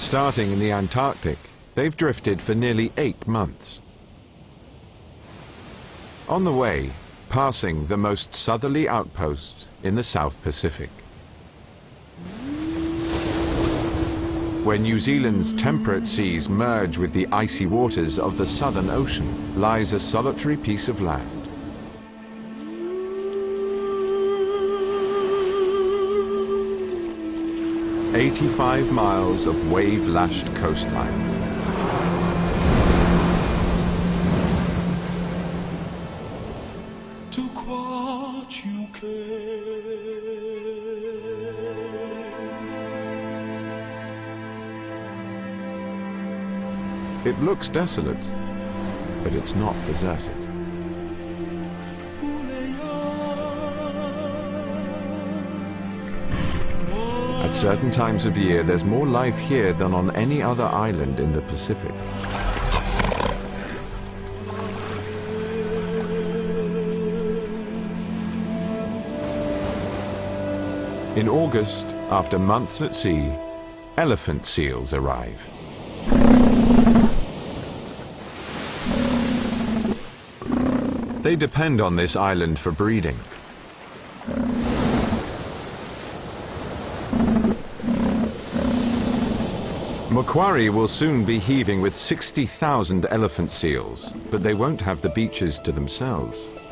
Starting in the Antarctic, they've drifted for nearly 8 months. On the way, passing the most southerly outpost in the South Pacific. Where New Zealand's temperate seas merge with the icy waters of the Southern Ocean, lies a solitary piece of land. "85 miles of wave-lashed coastline. It looks desolate, but it's not deserted. At certain times of the year, there's more life here than on any other island in the Pacific. In August, after months at sea, elephant seals arrive. They depend on this island for breeding. Macquarie will soon be heaving with 60,000 elephant seals, but they won't have the beaches to themselves.